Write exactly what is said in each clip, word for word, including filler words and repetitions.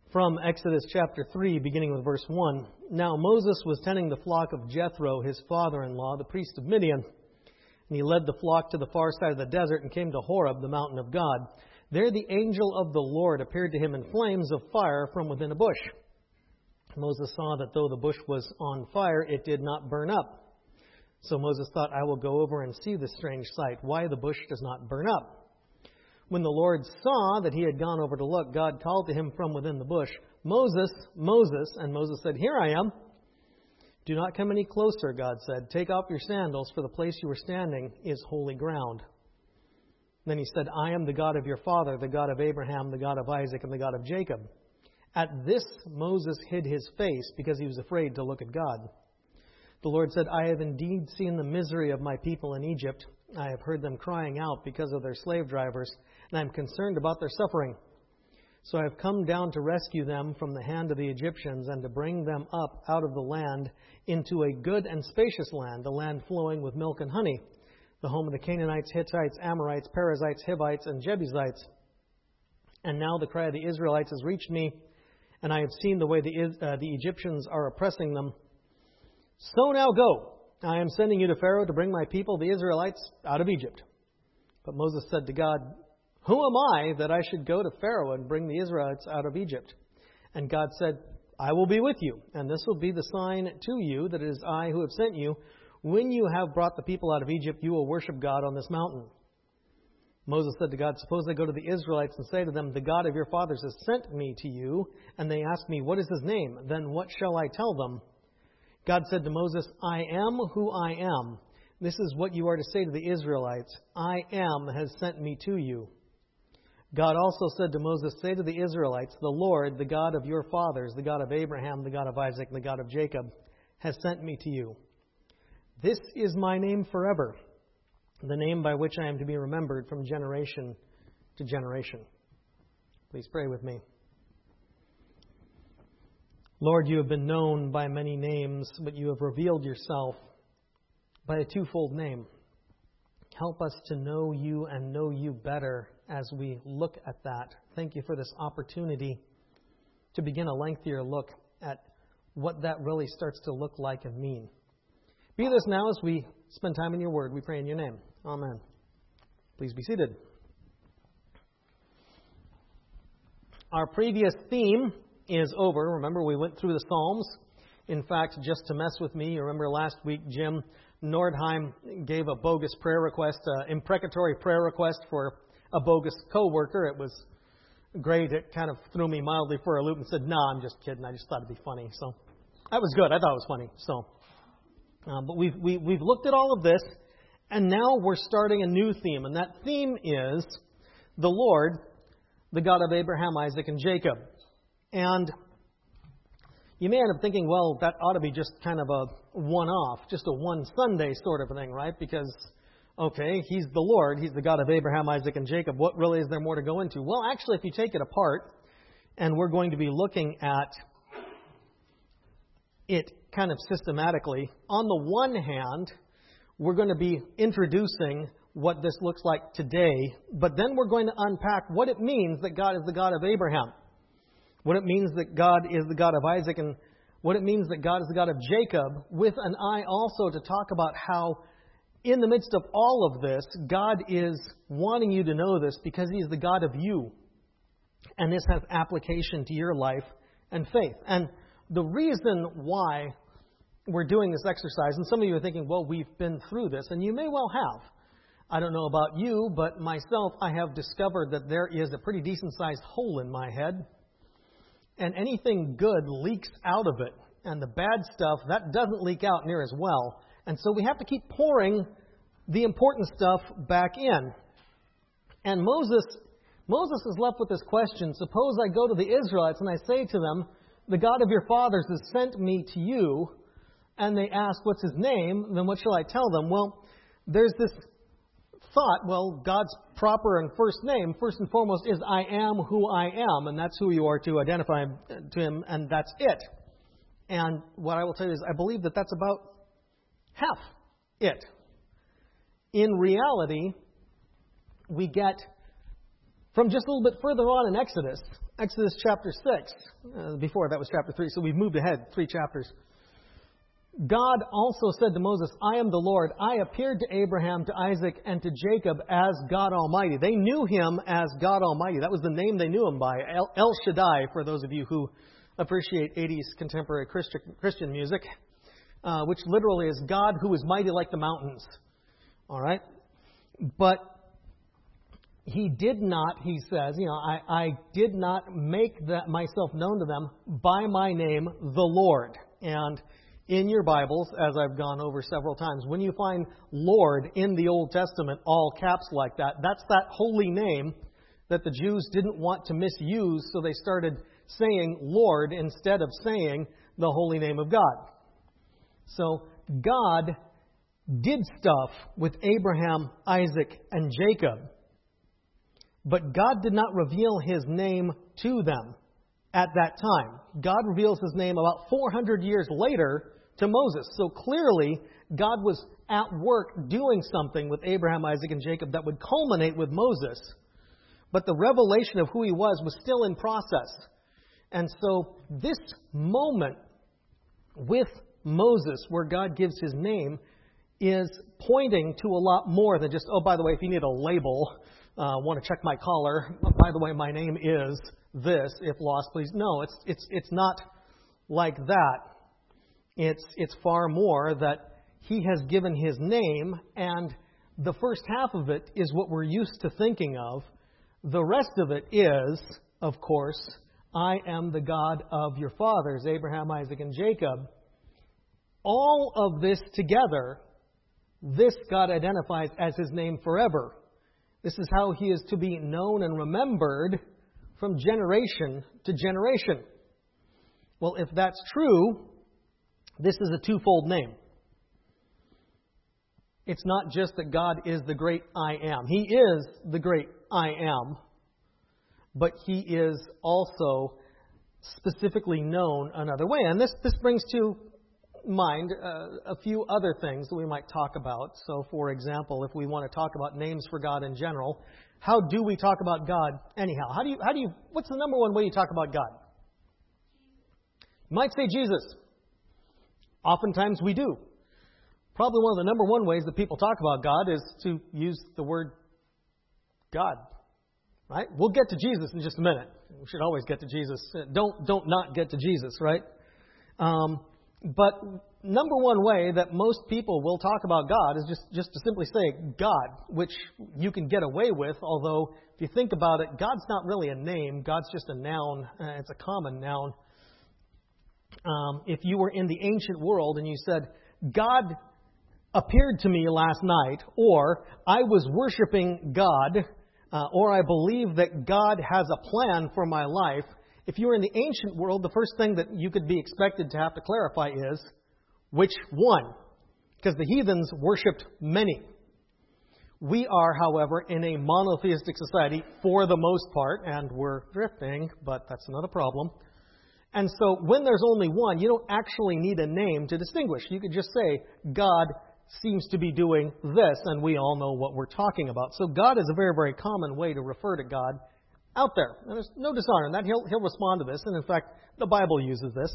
From Exodus chapter three, beginning with verse one. Now Moses was tending the flock of Jethro, his father-in-law, the priest of Midian. And he led the flock to the far side of the desert and came to Horeb, the mountain of God. There the angel of the Lord appeared to him in flames of fire from within a bush. Moses saw that though the bush was on fire, it did not burn up. So Moses thought, I will go over and see this strange sight, why the bush does not burn up. When the Lord saw that he had gone over to look, God called to him from within the bush, Moses, Moses. And Moses said, Here I am. Do not come any closer, God said. Take off your sandals, for the place you are standing is holy ground. Then he said, I am the God of your father, the God of Abraham, the God of Isaac, and the God of Jacob. At this Moses hid his face because he was afraid to look at God. The Lord said, I have indeed seen the misery of my people in Egypt. I have heard them crying out because of their slave drivers, and I am concerned about their suffering. So I have come down to rescue them from the hand of the Egyptians and to bring them up out of the land into a good and spacious land, a land flowing with milk and honey, the home of the Canaanites, Hittites, Amorites, Perizzites, Hivites, and Jebusites. And now the cry of the Israelites has reached me, and I have seen the way the, uh, the Egyptians are oppressing them. So now go. I am sending you to Pharaoh to bring my people, the Israelites, out of Egypt. But Moses said to God, Who am I that I should go to Pharaoh and bring the Israelites out of Egypt? And God said, I will be with you, and this will be the sign to you that it is I who have sent you. When you have brought the people out of Egypt, you will worship God on this mountain. Moses said to God, Suppose I go to the Israelites and say to them, The God of your fathers has sent me to you, and they ask me, What is his name? Then what shall I tell them? God said to Moses, I am who I am. This is what you are to say to the Israelites. I am has sent me to you. God also said to Moses, Say to the Israelites, The Lord, the God of your fathers, the God of Abraham, the God of Isaac, and the God of Jacob, has sent me to you. This is my name forever, the name by which I am to be remembered from generation to generation. Please pray with me. Lord, you have been known by many names, but you have revealed yourself by a twofold name. Help us to know you and know you better as we look at that. Thank you for this opportunity to begin a lengthier look at what that really starts to look like and mean. Be this now as we spend time in your word. We pray in your name. Amen. Please be seated. Our previous theme is over. Remember, we went through the Psalms. In fact, just to mess with me, you remember last week Jim Nordheim gave a bogus prayer request, an imprecatory prayer request for a bogus co-worker. It was great. It kind of threw me mildly for a loop and said, no, nah, I'm just kidding. I just thought it'd be funny. So that was good. I thought it was funny. So, um, but we've, we, we've looked at all of this, and now we're starting a new theme. And that theme is the Lord, the God of Abraham, Isaac, and Jacob. And you may end up thinking, well, that ought to be just kind of a one-off, just a one Sunday sort of a thing, right? Because, okay, He's the Lord. He's the God of Abraham, Isaac, and Jacob. What really is there more to go into? Well, actually, if you take it apart, and we're going to be looking at it kind of systematically, on the one hand, we're going to be introducing what this looks like today, but then we're going to unpack what it means that God is the God of Abraham. What it means that God is the God of Isaac, and what it means that God is the God of Jacob, with an eye also to talk about how in the midst of all of this, God is wanting you to know this because He is the God of you. And this has application to your life and faith. And the reason why we're doing this exercise, and some of you are thinking, well, we've been through this, and you may well have. I don't know about you, but myself, I have discovered that there is a pretty decent-sized hole in my head. And anything good leaks out of it. And the bad stuff, that doesn't leak out near as well. And so we have to keep pouring the important stuff back in. And Moses, Moses is left with this question. Suppose I go to the Israelites and I say to them, the God of your fathers has sent me to you. And they ask, what's his name? Then what shall I tell them? Well, there's this thought, well, God's proper and first name, first and foremost, is I am who I am, and that's who you are to identify to Him, and that's it. And what I will tell you is I believe that that's about half it. In reality, we get from just a little bit further on in Exodus, Exodus chapter six. Uh, before that was chapter three, so we've moved ahead three chapters. God also said to Moses, I am the Lord. I appeared to Abraham, to Isaac, and to Jacob as God Almighty. They knew him as God Almighty. That was the name they knew him by. El, El Shaddai, for those of you who appreciate eighties contemporary Christian, Christian music, uh, which literally is God who is mighty like the mountains. All right? But he did not, he says, you know, I, I did not make that myself known to them by my name, the Lord. And in your Bibles, as I've gone over several times, when you find Lord in the Old Testament, all caps like that, that's that holy name that the Jews didn't want to misuse, so they started saying Lord instead of saying the holy name of God. So God did stuff with Abraham, Isaac, and Jacob, but God did not reveal His name to them at that time. God reveals His name about four hundred years later to Moses. So clearly, God was at work doing something with Abraham, Isaac, and Jacob that would culminate with Moses. But the revelation of who He was was still in process. And so this moment with Moses, where God gives His name, is pointing to a lot more than just, oh, by the way, if you need a label, uh, want to check my collar, oh, by the way, my name is this, if lost, please. No, it's it's it's not like that. It's it's far more that He has given His name, and the first half of it is what we're used to thinking of. The rest of it is, of course, I am the God of your fathers, Abraham, Isaac, and Jacob. All of this together, this God identifies as His name forever. This is how He is to be known and remembered from generation to generation. Well, if that's true, this is a twofold name. It's not just that God is the great I am. He is the great I am, but He is also specifically known another way. And this, this brings to mind uh, a few other things that we might talk about. So, for example, if we want to talk about names for God in general, how do we talk about God anyhow? How do you, how do you, what's the number one way you talk about God? You might say Jesus. Oftentimes we do. Probably one of the number one ways that people talk about God is to use the word God. Right? We'll get to Jesus in just a minute. We should always get to Jesus. Don't don't not get to Jesus, right? Um, but number one way that most people will talk about God is just, just to simply say God, which you can get away with, although if you think about it, God's not really a name. God's just a noun. Uh, it's a common noun. Um, if you were in the ancient world and you said, God appeared to me last night, or I was worshiping God, uh, or I believe that God has a plan for my life, if you were in the ancient world, the first thing that you could be expected to have to clarify is, which one? Because the heathens worshipped many. We are, however, in a monotheistic society for the most part, and we're drifting, but that's another problem. And so when there's only one, you don't actually need a name to distinguish. You could just say, God seems to be doing this, and we all know what we're talking about. So God is a very, very common way to refer to God out there. And there's no dishonor in that. He'll, he'll respond to this, and in fact, the Bible uses this.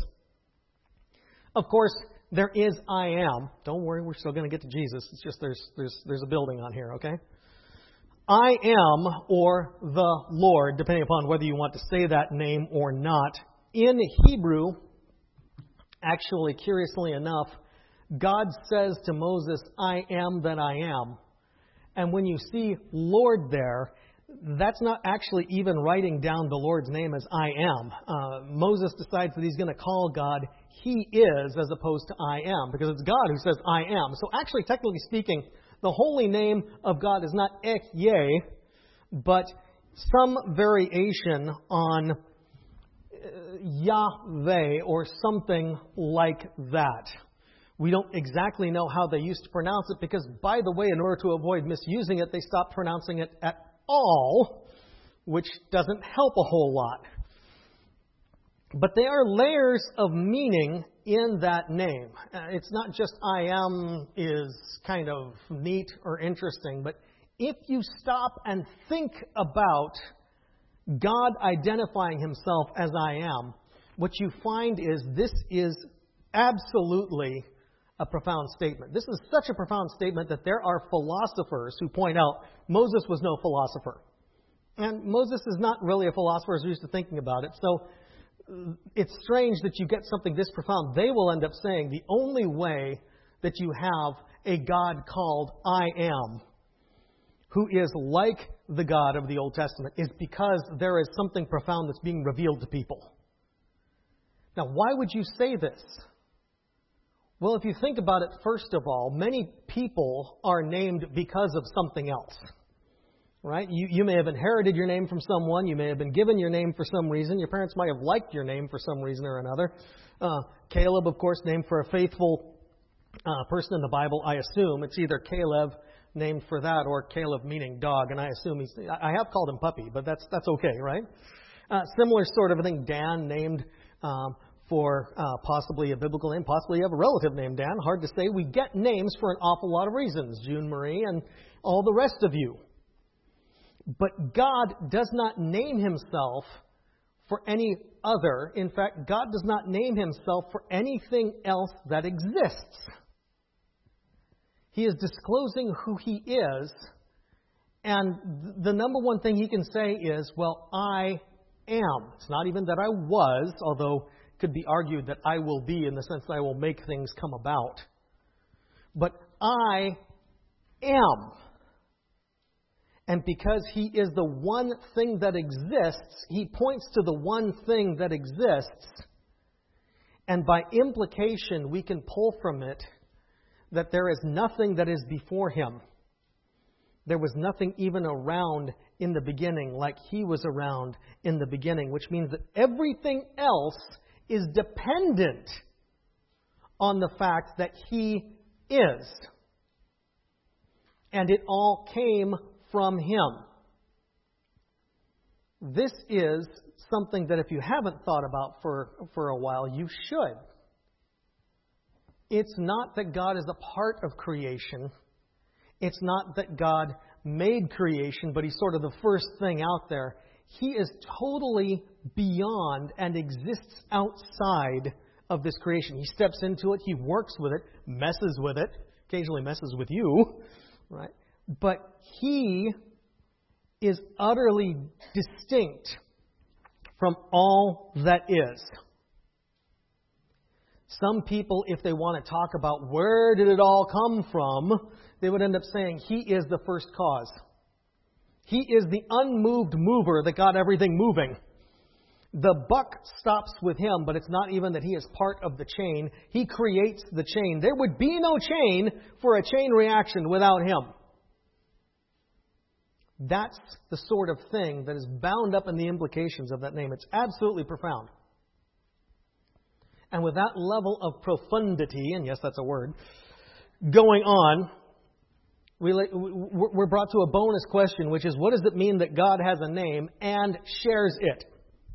Of course, there is I am. Don't worry, we're still going to get to Jesus. It's just there's there's there's a building on here, okay? I am, or the Lord, depending upon whether you want to say that name or not. In Hebrew, actually, curiously enough, God says to Moses, I am that I am. And when you see Lord there, that's not actually even writing down the Lord's name as I am. Uh, Moses decides that he's going to call God He is as opposed to I am, because it's God who says I am. So actually, technically speaking, the holy name of God is not Ehyeh, but some variation on Yahweh or something like that. We don't exactly know how they used to pronounce it because, by the way, in order to avoid misusing it, they stopped pronouncing it at all, which doesn't help a whole lot. But there are layers of meaning in that name. It's not just I am is kind of neat or interesting, but if you stop and think about God identifying himself as I am, what you find is this is absolutely a profound statement. This is such a profound statement that there are philosophers who point out Moses was no philosopher. And Moses is not really a philosopher as we're used to thinking about it. So it's strange that you get something this profound. They will end up saying the only way that you have a God called I Am, who is like the God of the Old Testament, is because there is something profound that's being revealed to people. Now, why would you say this? Well, if you think about it, first of all, many people are named because of something else. Right? You, you may have inherited your name from someone. You may have been given your name for some reason. Your parents might have liked your name for some reason or another. Uh, Caleb, of course, named for a faithful uh, person in the Bible, I assume. It's either Caleb, named for that, or Caleb meaning dog. And I assume he's, I have called him Puppy, but that's that's okay, right? Uh, similar sort of a thing, Dan, named um, for uh, possibly a biblical name. Possibly you have a relative named Dan. Hard to say. We get names for an awful lot of reasons. June Marie and all the rest of you. But God does not name himself for any other. In fact, God does not name himself for anything else that exists. He is disclosing who he is. And the number one thing he can say is, well, I am. It's not even that I was, although it could be argued that I will be in the sense that I will make things come about. But I am. And because he is the one thing that exists, he points to the one thing that exists. And by implication, we can pull from it that there is nothing that is before him. There was nothing even around in the beginning like he was around in the beginning, which means that everything else is dependent on the fact that he is. And it all came from him. This is something that if you haven't thought about for, for a while, you should. It's not that God is a part of creation. It's not that God made creation, but he's sort of the first thing out there. He is totally beyond and exists outside of this creation. He steps into it, he works with it, messes with it, occasionally messes with you, right? But he is utterly distinct from all that is. Some people, if they want to talk about where did it all come from, they would end up saying he is the first cause. He is the unmoved mover that got everything moving. The buck stops with him, but it's not even that he is part of the chain. He creates the chain. There would be no chain for a chain reaction without him. That's the sort of thing that is bound up in the implications of that name. It's absolutely profound. And with that level of profundity, and yes, that's a word, going on, we, we're brought to a bonus question, which is, what does it mean that God has a name and shares it?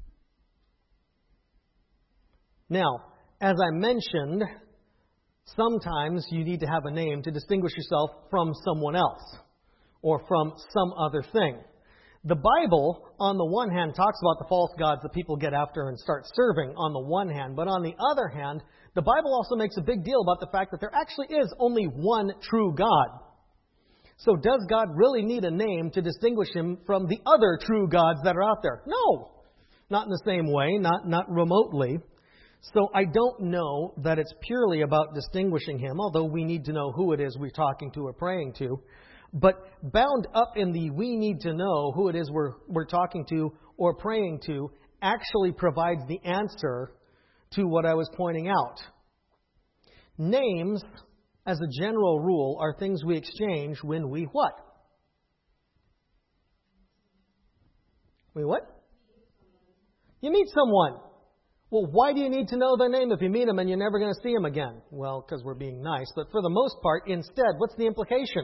Now, as I mentioned, sometimes you need to have a name to distinguish yourself from someone else or from some other thing. The Bible, on the one hand, talks about the false gods that people get after and start serving on the one hand. But on the other hand, the Bible also makes a big deal about the fact that there actually is only one true God. So does God really need a name to distinguish him from the other true gods that are out there? No. Not in the same way, not, not remotely. So I don't know that it's purely about distinguishing him, although we need to know who it is we're talking to or praying to. But bound up in the we need to know who it is we're, we're talking to or praying to actually provides the answer to what I was pointing out. Names, as a general rule, are things we exchange when we what? We what? You meet someone. Well, why do you need to know their name if you meet them and you're never going to see them again? Well, because we're being nice. But for the most part, instead, what's the implication?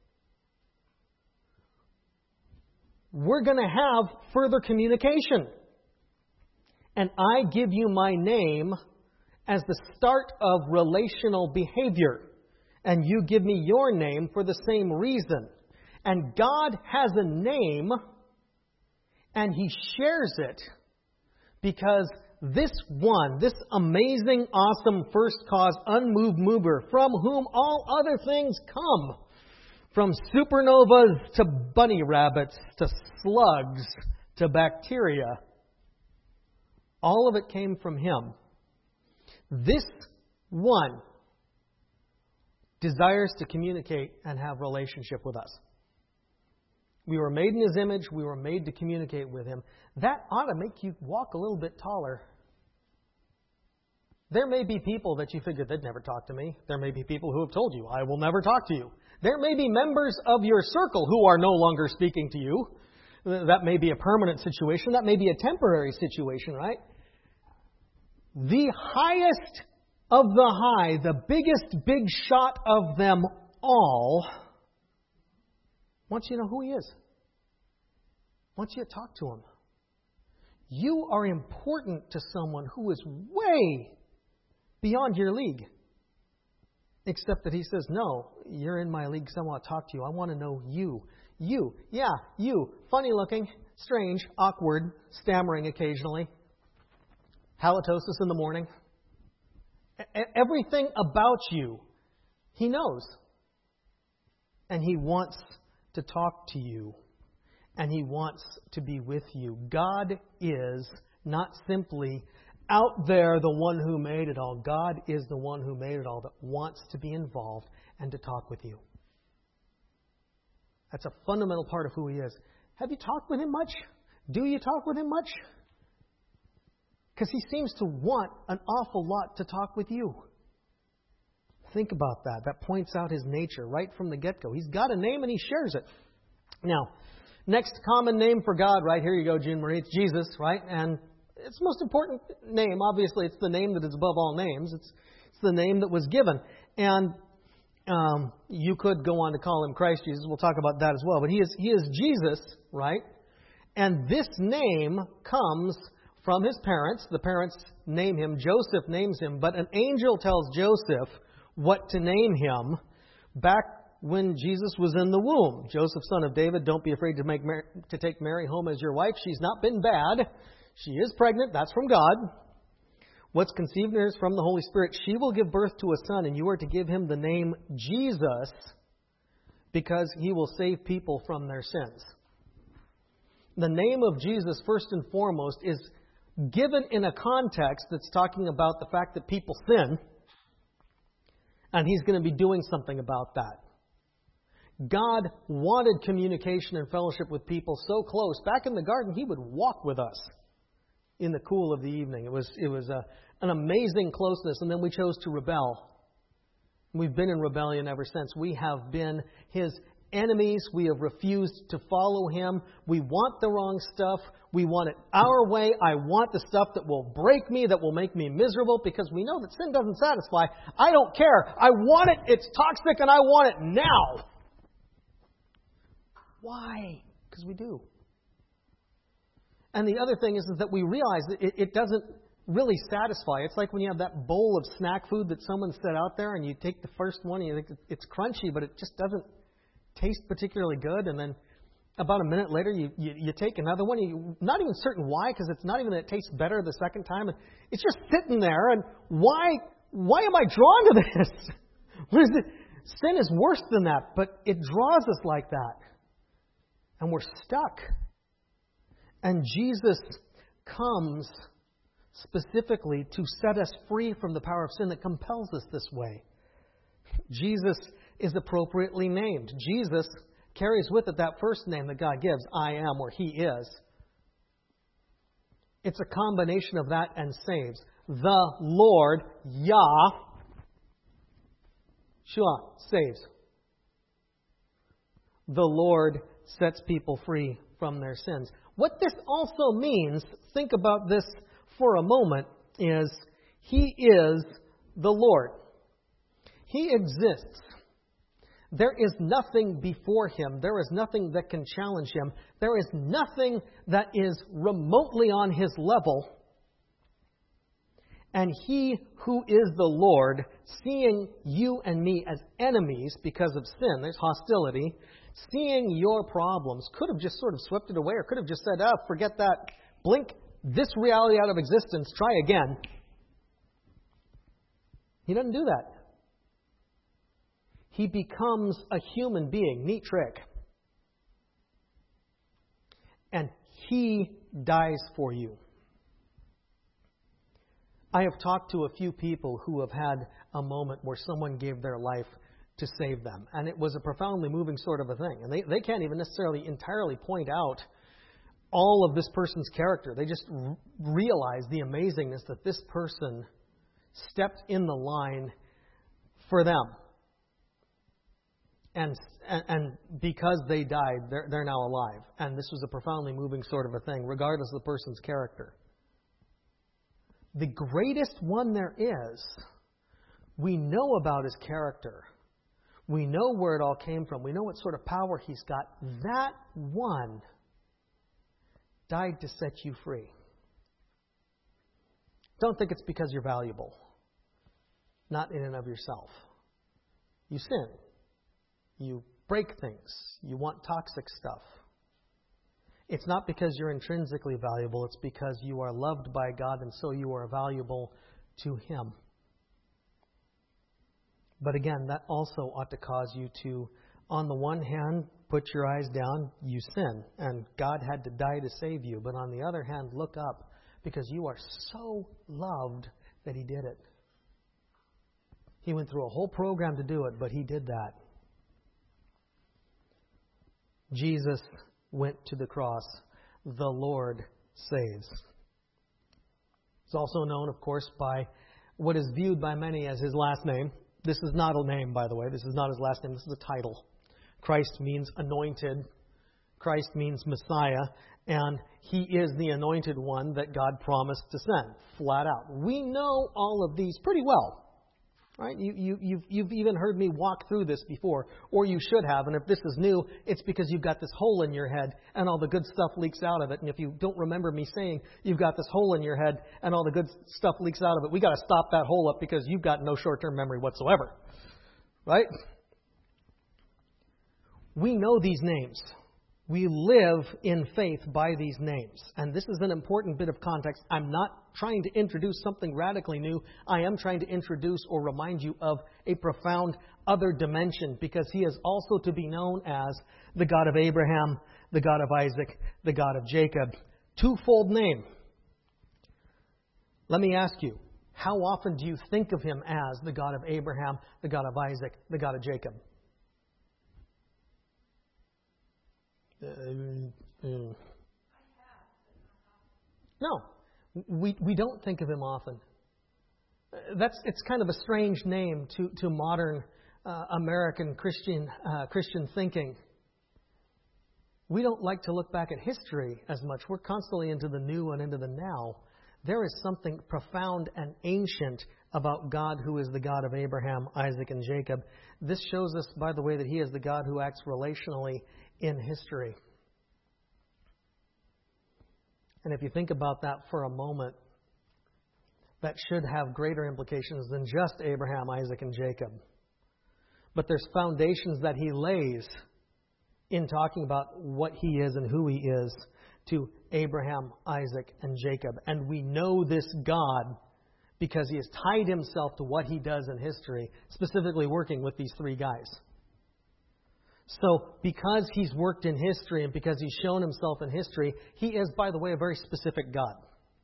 We're going to have further communication. And I give you my name as the start of relational behavior. And you give me your name for the same reason. And God has a name And He shares it because this one, this amazing, awesome first cause, unmoved mover, from whom all other things come, from supernovas to bunny rabbits to slugs to bacteria, all of it came from Him. This one desires to communicate and have relationship with us. We were made in His image. We were made to communicate with Him. That ought to make you walk a little bit taller. There may be people that you figured they'd never talk to me. There may be people who have told you, I will never talk to you. There may be members of your circle who are no longer speaking to you. That may be a permanent situation. That may be a temporary situation, right? The highest of the high, the biggest big shot of them all, wants you to know who He is. Wants you to talk to Him. You are important to someone who is way beyond your league. Except that He says, no, you're in my league because I want to talk to you. I want to know you. You. Yeah, you. Funny looking, strange, awkward, stammering occasionally. Halitosis in the morning. Everything about you, He knows. And He wants to talk to you. And He wants to be with you. God is not simply out there the one who made it all. God is the one who made it all that wants to be involved and to talk with you. That's a fundamental part of who He is. Have you talked with Him much? Do you talk with Him much? Because He seems to want an awful lot to talk with you. Think about that. That points out His nature right from the get-go. He's got a name and He shares it. Now, next common name for God, right? Here you go, Jean Marie. It's Jesus, right? And it's the most important name. Obviously, it's the name that is above all names. It's, it's the name that was given. And um, you could go on to call Him Christ Jesus. We'll talk about that as well. But He is, he is Jesus, right? And this name comes from His parents. The parents name Him. Joseph names Him. But an angel tells Joseph what to name Him back when Jesus was in the womb. Joseph, son of David, don't be afraid to make Mary, to take Mary home as your wife. She's not been bad. She is pregnant. That's from God. What's conceived in her is from the Holy Spirit. She will give birth to a son, and you are to give him the name Jesus because He will save people from their sins. The name of Jesus, first and foremost, is given in a context that's talking about the fact that people sin, and He's going to be doing something about that. God wanted communication and fellowship with people so close. Back in the garden, He would walk with us in the cool of the evening. It was, it was a, an amazing closeness, and then we chose to rebel. We've been in rebellion ever since. We have been His enemies. We have refused to follow Him. We want the wrong stuff. We want it our way. I want the stuff that will break me, that will make me miserable, because we know that sin doesn't satisfy. I don't care. I want it. It's toxic, and I want it now. Why? Because we do. And the other thing is, is that we realize that it, it doesn't really satisfy. It's like when you have that bowl of snack food that someone set out there, and you take the first one and you think it's crunchy, but it just doesn't taste particularly good. And then about a minute later, you, you, you take another one. You're not even certain why, because it's not even that it tastes better the second time. And it's just sitting there. And why, why am I drawn to this? What is it? Sin is worse than that, but it draws us like that. And we're stuck. And Jesus comes specifically to set us free from the power of sin that compels us this way. Jesus is appropriately named. Jesus carries with it that first name that God gives, I am, or He is. It's a combination of that and saves. The Lord, Yah, Shua, saves. The Lord sets people free from their sins. What this also means, think about this for a moment, is He is the Lord. He exists. There is nothing before Him. There is nothing that can challenge Him. There is nothing that is remotely on His level. And He who is the Lord, seeing you and me as enemies because of sin, there's hostility, seeing your problems, could have just sort of swept it away or could have just said, oh, forget that. Blink this reality out of existence. Try again. He doesn't do that. He becomes a human being. Neat trick. And He dies for you. I have talked to a few people who have had a moment where someone gave their life to save them. And it was a profoundly moving sort of a thing. And they, they can't even necessarily entirely point out all of this person's character. They just r- realize the amazingness that this person stepped in the line for them. And, and, and because they died, they're, they're now alive. And this was a profoundly moving sort of a thing, regardless of the person's character. The greatest one there is, we know about his character. We know where it all came from. We know what sort of power he's got. That one died to set you free. Don't think it's because you're valuable. Not in and of yourself. You sin. You break things. You want toxic stuff. It's not because you're intrinsically valuable. It's because you are loved by God and so you are valuable to Him. But again, that also ought to cause you to, on the one hand, put your eyes down, you sin, and God had to die to save you. But on the other hand, look up, because you are so loved that He did it. He went through a whole program to do it, but He did that. Jesus went to the cross. The Lord saves. It's also known, of course, by what is viewed by many as His last name. This is not a name, by the way. This is not His last name. This is a title. Christ means anointed. Christ means Messiah. And He is the anointed one that God promised to send, flat out. We know all of these pretty well. Right? You, you, you've, you've even heard me walk through this before, or you should have. And if this is new, it's because you've got this hole in your head and all the good stuff leaks out of it. And if you don't remember me saying you've got this hole in your head and all the good stuff leaks out of it, we got to stop that hole up because you've got no short-term memory whatsoever. Right? We know these names. We live in faith by these names. And this is an important bit of context. I'm not trying to introduce something radically new. I am trying to introduce or remind you of a profound other dimension, because He is also to be known as the God of Abraham, the God of Isaac, the God of Jacob. Twofold name. Let me ask you, how often do you think of Him as the God of Abraham, the God of Isaac, the God of Jacob? Uh, uh, no, we we don't think of Him often. That's it's kind of a strange name to to modern uh, American Christian uh, Christian thinking. We don't like to look back at history as much. We're constantly into the new and into the now. There is something profound and ancient about God, who is the God of Abraham, Isaac, and Jacob. This shows us, by the way, that He is the God who acts relationally in history. And if you think about that for a moment, that should have greater implications than just Abraham, Isaac, and Jacob. But there's foundations that He lays in talking about what He is and who He is to Abraham, Isaac, and Jacob. And we know this God because He has tied Himself to what He does in history, specifically working with these three guys. So, because He's worked in history and because He's shown Himself in history, He is, by the way, a very specific God.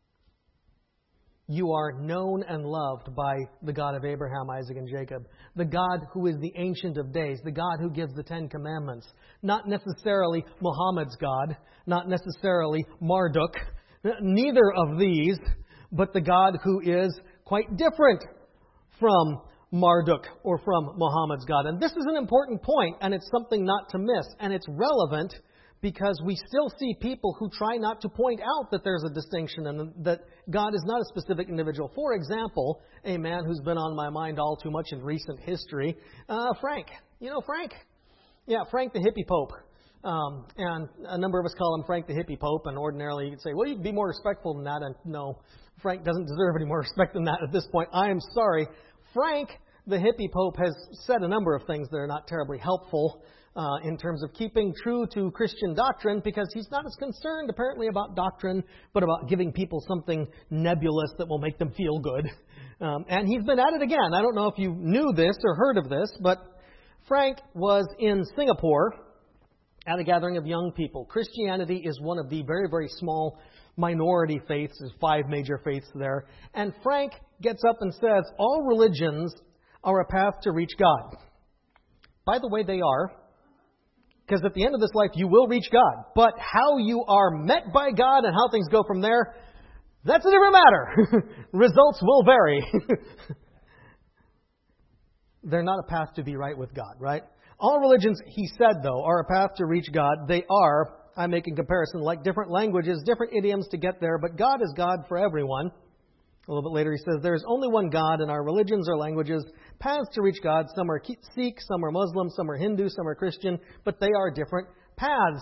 You are known and loved by the God of Abraham, Isaac, and Jacob. The God who is the Ancient of Days. The God who gives the Ten Commandments. Not necessarily Muhammad's God. Not necessarily Marduk. Neither of these. But the God who is quite different from Marduk or from Muhammad's God. And this is an important point, and it's something not to miss. And it's relevant because we still see people who try not to point out that there's a distinction and that God is not a specific individual. For example, a man who's been on my mind all too much in recent history, uh, Frank. You know Frank? Yeah, Frank the hippie pope. Um, and a number of us call him Frank the hippie pope, and ordinarily you'd say, well, you'd be more respectful than that. And no, Frank doesn't deserve any more respect than that at this point. I am sorry. Frank the hippie pope has said a number of things that are not terribly helpful uh, in terms of keeping true to Christian doctrine, because he's not as concerned apparently about doctrine, but about giving people something nebulous that will make them feel good. Um, and he's been at it again. I don't know if you knew this or heard of this, but Frank was in Singapore at a gathering of young people. Christianity is one of the very, very small minority faiths. There's five major faiths there. And Frank gets up and says, all religions are a path to reach God. By the way, they are. Because at the end of this life, you will reach God. But how you are met by God and how things go from there, that's a different matter. Results will vary. They're not a path to be right with God, right? All religions, he said, though, are a path to reach God. They are, I make a comparison, like different languages, different idioms to get there, but God is God for everyone. A little bit later he says, there is only one God, and our religions are languages, paths to reach God. Some are Sikh, some are Muslim, some are Hindu, some are Christian, but they are different paths.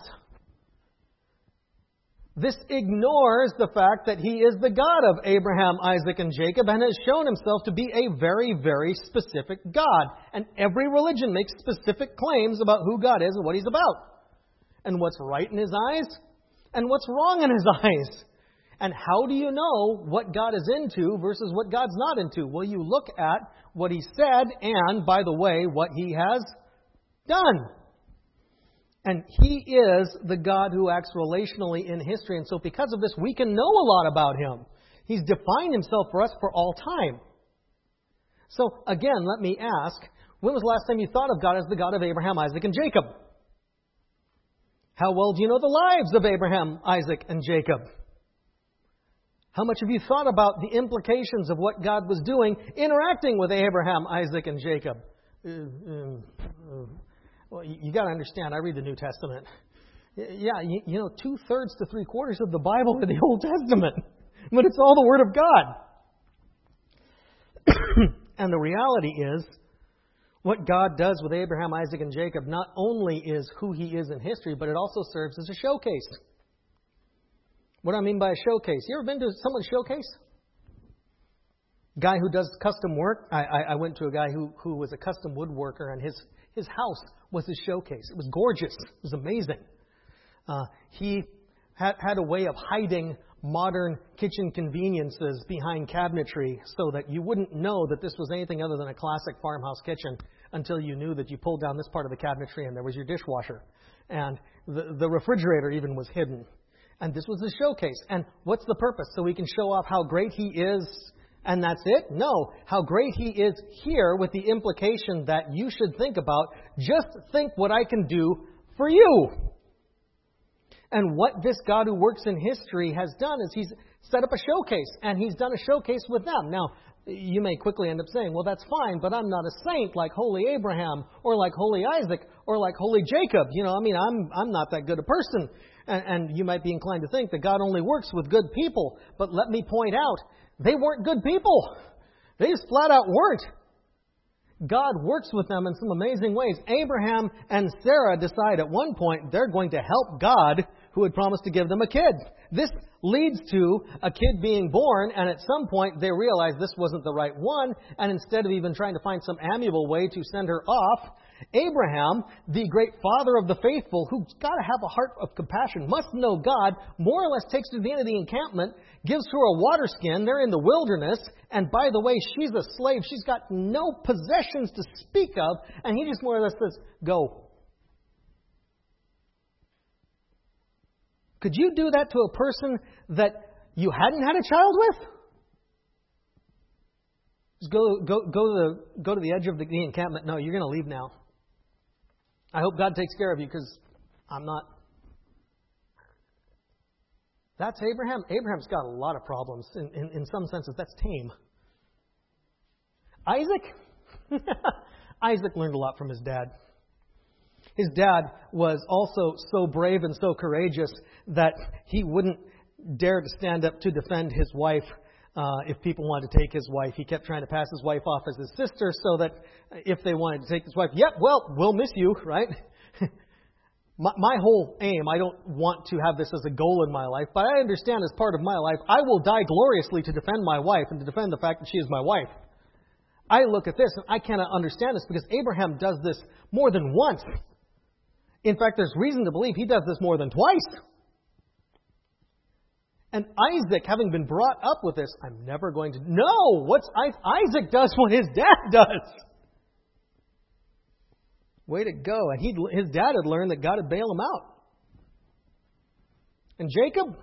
This ignores the fact that he is the God of Abraham, Isaac, and Jacob, and has shown himself to be a very, very specific God. And every religion makes specific claims about who God is and what he's about, and what's right in his eyes, and what's wrong in his eyes. And how do you know what God is into versus what God's not into? Well, you look at what he said and, by the way, what he has done. And he is the God who acts relationally in history. And so because of this, we can know a lot about him. He's defined himself for us for all time. So again, let me ask, when was the last time you thought of God as the God of Abraham, Isaac, and Jacob? How well do you know the lives of Abraham, Isaac, and Jacob? How much have you thought about the implications of what God was doing interacting with Abraham, Isaac, and Jacob? Uh, uh, uh, well, you, you got to understand, I read the New Testament. Yeah, you, you know, two-thirds to three-quarters of the Bible are the Old Testament. But it's all the Word of God. And the reality is, what God does with Abraham, Isaac, and Jacob not only is who he is in history, but it also serves as a showcase. What do I mean by a showcase? You ever been to someone's showcase? Guy who does custom work. I, I, I went to a guy who, who was a custom woodworker, and his, his house was his showcase. It was gorgeous. It was amazing. Uh, he had, had a way of hiding modern kitchen conveniences behind cabinetry so that you wouldn't know that this was anything other than a classic farmhouse kitchen until you knew that you pulled down this part of the cabinetry and there was your dishwasher. And the, the refrigerator even was hidden. And this was a showcase. And what's the purpose? So we can show off how great he is, and that's it? No. How great he is here, with the implication that you should think about, just think what I can do for you. And what this God who works in history has done is he's set up a showcase, and he's done a showcase with them. Now, you may quickly end up saying, well, that's fine, but I'm not a saint like holy Abraham, or like holy Isaac, or like holy Jacob. You know, I mean, I'm I'm not that good a person. And, and you might be inclined to think that God only works with good people. But let me point out, they weren't good people. They just flat out weren't. God works with them in some amazing ways. Abraham and Sarah decide at one point they're going to help God, who had promised to give them a kid. This leads to a kid being born, and at some point they realize this wasn't the right one, and instead of even trying to find some amiable way to send her off, Abraham, the great father of the faithful, who's got to have a heart of compassion, must know God, more or less takes her to the end of the encampment, gives her a water skin. They're in the wilderness, and by the way, she's a slave. She's got no possessions to speak of, and he just more or less says, go. Could you do that to a person that you hadn't had a child with? Just go, go, go to the, go to the edge of the, the encampment. No, you're going to leave now. I hope God takes care of you, because I'm not. That's Abraham. Abraham's got a lot of problems. In, in, in some senses, that's tame. Isaac? Isaac learned a lot from his dad. His dad was also so brave and so courageous that he wouldn't dare to stand up to defend his wife uh, if people wanted to take his wife. He kept trying to pass his wife off as his sister so that if they wanted to take his wife, yep, well, we'll miss you, right? my, my whole aim, I don't want to have this as a goal in my life, but I understand as part of my life, I will die gloriously to defend my wife and to defend the fact that she is my wife. I look at this and I cannot understand this because Abraham does this more than once. In fact, there's reason to believe he does this more than twice. And Isaac, having been brought up with this, I'm never going to... No! What's Isaac does what his dad does. Way to go. And he, his dad had learned that God would bail him out. And Jacob?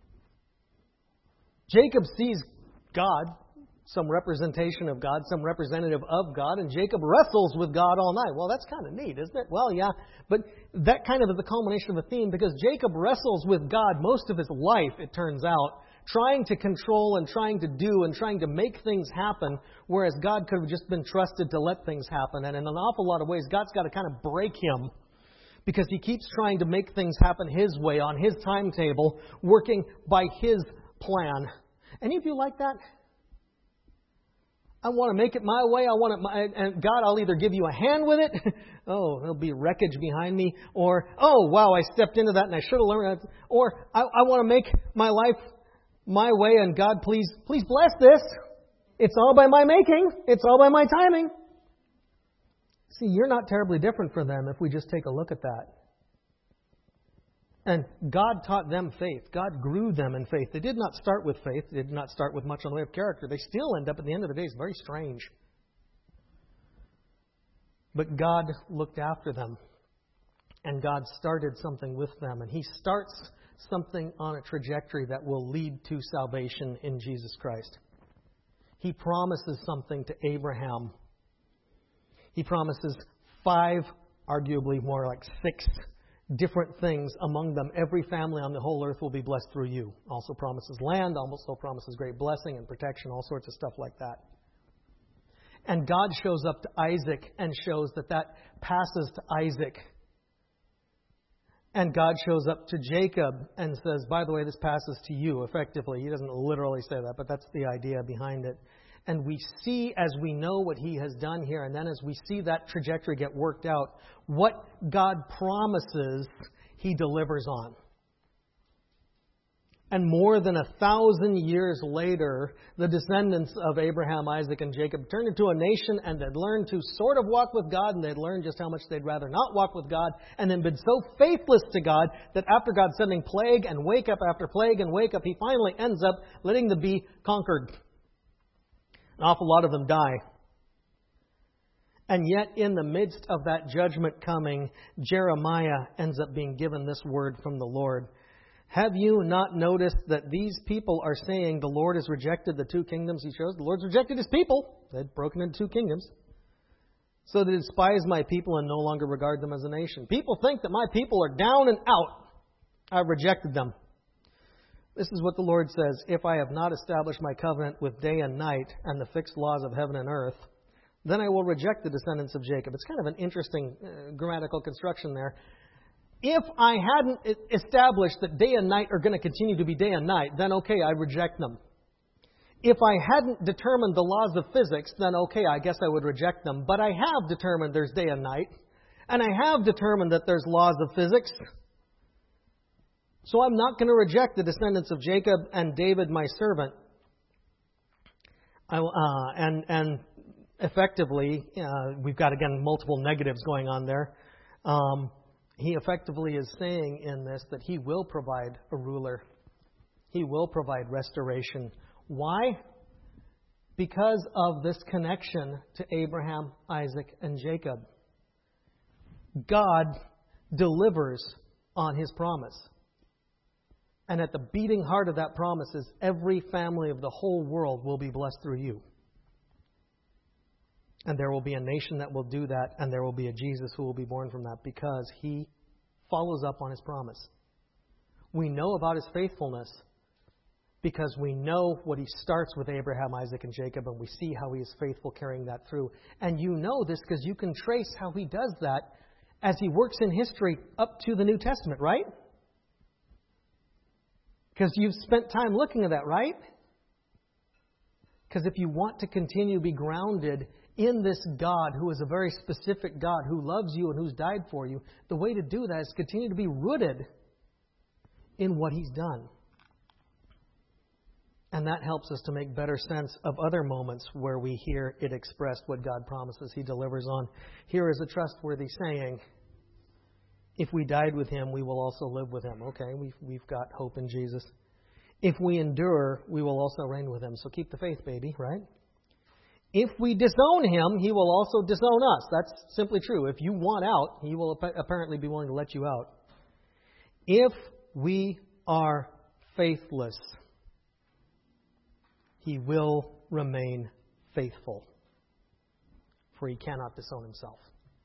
Jacob sees God, some representation of God, some representative of God, and Jacob wrestles with God all night. Well, that's kind of neat, isn't it? Well, yeah, but that kind of is the culmination of a theme because Jacob wrestles with God most of his life, it turns out, trying to control and trying to do and trying to make things happen, whereas God could have just been trusted to let things happen. And in an awful lot of ways, God's got to kind of break him because he keeps trying to make things happen his way, on his timetable, working by his plan. Any of you like that? I want to make it my way. I want it my, and God, I'll either give you a hand with it. Oh, there'll be wreckage behind me. Or, oh, wow, I stepped into that and I should have learned that. Or, I, I want to make my life my way and God, please, please bless this. It's all by my making. It's all by my timing. See, you're not terribly different from them if we just take a look at that. And God taught them faith. God grew them in faith. They did not start with faith. They did not start with much on the way of character. They still end up at the end of the day. It's very strange. But God looked after them. And God started something with them. And He starts something on a trajectory that will lead to salvation in Jesus Christ. He promises something to Abraham. He promises five, arguably more like six different things among them. Every family on the whole earth will be blessed through you. Also promises land, also promises great blessing and protection, all sorts of stuff like that. And God shows up to Isaac and shows that that passes to Isaac. And God shows up to Jacob and says, by the way, this passes to you, effectively. He doesn't literally say that, but that's the idea behind it. And we see, as we know what He has done here, and then as we see that trajectory get worked out, what God promises, He delivers on. And more than a thousand years later, the descendants of Abraham, Isaac, and Jacob turned into a nation, and they'd learned to sort of walk with God, and they'd learned just how much they'd rather not walk with God, and then been so faithless to God that after God sending plague and wake up after plague and wake up, He finally ends up letting them be conquered. An awful lot of them die. And yet, in the midst of that judgment coming, Jeremiah ends up being given this word from the Lord. Have you not noticed that these people are saying the Lord has rejected the two kingdoms He chose? The Lord's rejected His people. They'd broken into two kingdoms. So they despise my people and no longer regard them as a nation. People think that my people are down and out. I've rejected them. This is what the Lord says, if I have not established my covenant with day and night and the fixed laws of heaven and earth, then I will reject the descendants of Jacob. It's kind of an interesting uh, grammatical construction there. If I hadn't established that day and night are going to continue to be day and night, then okay, I reject them. If I hadn't determined the laws of physics, then okay, I guess I would reject them. But I have determined there's day and night, and I have determined that there's laws of physics. So I'm not going to reject the descendants of Jacob and David, my servant. I, uh, and, and effectively, uh, we've got, again, multiple negatives going on there. Um, he effectively is saying in this that He will provide a ruler. He will provide restoration. Why? Because of this connection to Abraham, Isaac, and Jacob. God delivers on His promise. And at the beating heart of that promise is every family of the whole world will be blessed through you. And there will be a nation that will do that, and there will be a Jesus who will be born from that because He follows up on His promise. We know about His faithfulness because we know what He starts with Abraham, Isaac, and Jacob, and we see how He is faithful carrying that through. And you know this because you can trace how He does that as He works in history up to the New Testament, right? Because you've spent time looking at that, right? Because if you want to continue to be grounded in this God who is a very specific God who loves you and who's died for you, the way to do that is continue to be rooted in what He's done. And that helps us to make better sense of other moments where we hear it expressed what God promises He delivers on. Here is a trustworthy saying, if we died with Him, we will also live with Him. Okay, we've, we've got hope in Jesus. If we endure, we will also reign with Him. So keep the faith, baby, right? If we disown Him, He will also disown us. That's simply true. If you want out, He will apparently be willing to let you out. If we are faithless, He will remain faithful, for He cannot disown Himself.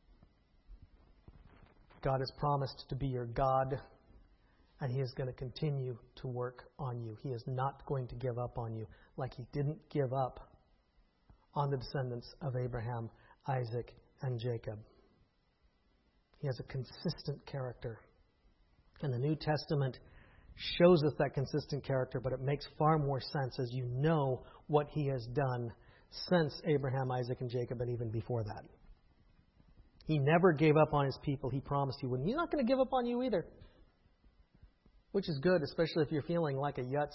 God has promised to be your God, and He is going to continue to work on you. He is not going to give up on you like He didn't give up on the descendants of Abraham, Isaac, and Jacob. He has a consistent character. And the New Testament shows us that consistent character, but it makes far more sense as you know what He has done since Abraham, Isaac, and Jacob, and even before that. He never gave up on His people. He promised He wouldn't. He's not going to give up on you either. Which is good, especially if you're feeling like a yutz.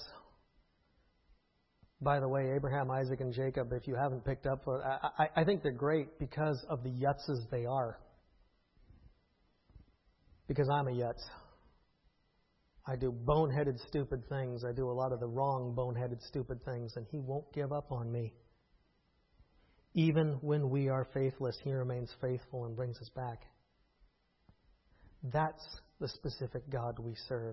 By the way, Abraham, Isaac, and Jacob, if you haven't picked up, I, I, I think they're great because of the yutzes they are. Because I'm a yutz. I do boneheaded, stupid things. I do a lot of the wrong, boneheaded, stupid things, and He won't give up on me. Even when we are faithless, He remains faithful and brings us back. That's the specific God we serve.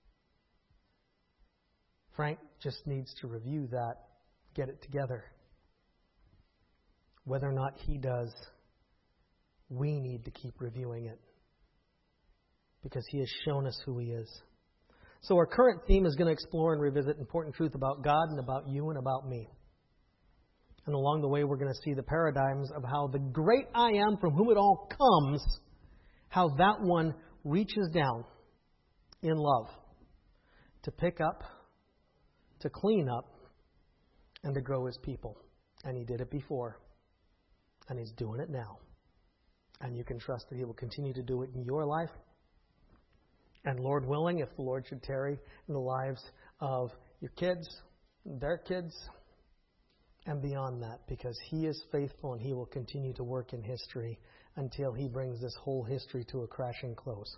Frank just needs to review that, get it together. Whether or not he does, we need to keep reviewing it, because He has shown us who He is. So our current theme is going to explore and revisit important truth about God and about you and about me. And along the way, we're going to see the paradigms of how the great I Am, from whom it all comes, how that one reaches down in love to pick up, to clean up, and to grow His people. And He did it before, and He's doing it now. And you can trust that He will continue to do it in your life. And Lord willing, if the Lord should tarry in the lives of your kids, their kids, and beyond that, because He is faithful and He will continue to work in history until He brings this whole history to a crashing close.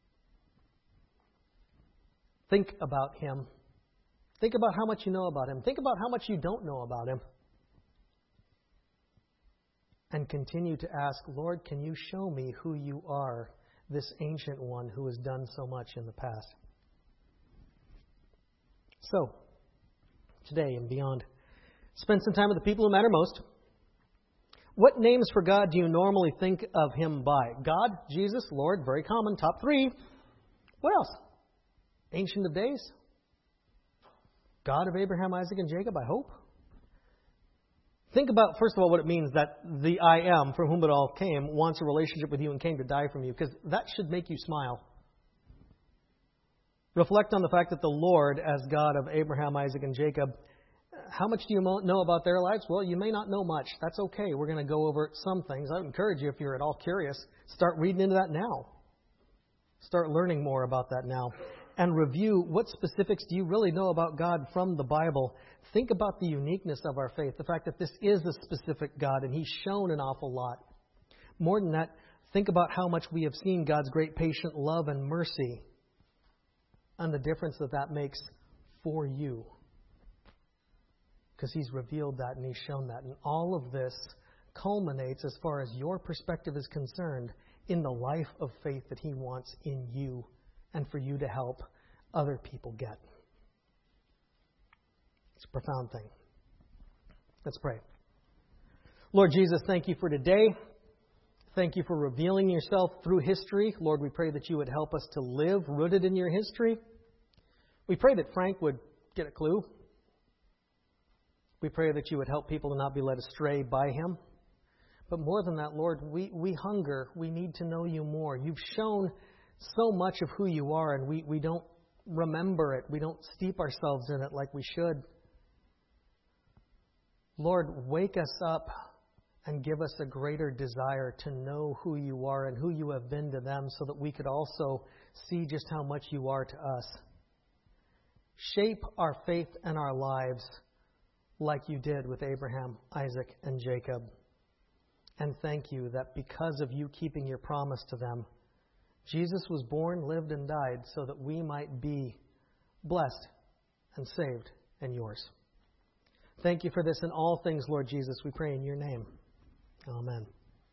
Think about Him. Think about how much you know about Him. Think about how much you don't know about Him. And continue to ask, Lord, can You show me who You are, this ancient one who has done so much in the past? So, today and beyond, spend some time with the people who matter most. What names for God do you normally think of Him by? God, Jesus, Lord, very common, top three. What else? Ancient of Days? God of Abraham, Isaac, and Jacob, I hope. Think about, first of all, what it means that the I Am, from whom it all came, wants a relationship with you and came to die from you, because that should make you smile. Reflect on the fact that the Lord, as God of Abraham, Isaac, and Jacob, how much do you know about their lives? Well, you may not know much. That's okay. We're going to go over some things. I would encourage you, if you're at all curious, start reading into that now. Start learning more about that now. And review what specifics do you really know about God from the Bible. Think about the uniqueness of our faith, the fact that this is a specific God and He's shown an awful lot. More than that, think about how much we have seen God's great patient love and mercy and the difference that that makes for you. Because He's revealed that and He's shown that. And all of this culminates, as far as your perspective is concerned, in the life of faith that He wants in you and for you to help other people get. It's a profound thing. Let's pray. Lord Jesus, thank You for today. Thank You for revealing Yourself through history. Lord, we pray that You would help us to live rooted in Your history. We pray that Frank would get a clue. We pray that You would help people to not be led astray by him. But more than that, Lord, we, we hunger. We need to know You more. You've shown so much of who You are, and we, we don't remember it. We don't steep ourselves in it like we should. Lord, wake us up and give us a greater desire to know who You are and who You have been to them, so that we could also see just how much You are to us. Shape our faith and our lives like you did with Abraham, Isaac, and Jacob. And thank you that because of you keeping your promise to them, Jesus was born, lived, and died so that we might be blessed and saved and yours. Thank you for this in all things, Lord Jesus. We pray in your name. Amen.